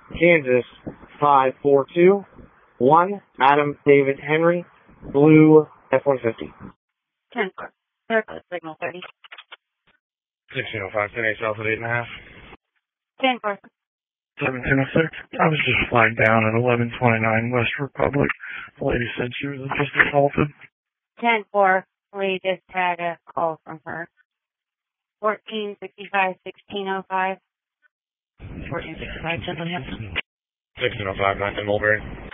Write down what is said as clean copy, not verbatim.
Kansas 5421, Adam David Henry, Blue F-150. 10-4. Circle signal 30. 1605, 10 south of 8.5. 10-4. 1706. I was just flagged down at 1129 West Republic. The lady said she was just assaulted. 10-4. We just had a call from her. 1465, 1605. 1465, Chetland Hampton. 1605, 19 Mulberry.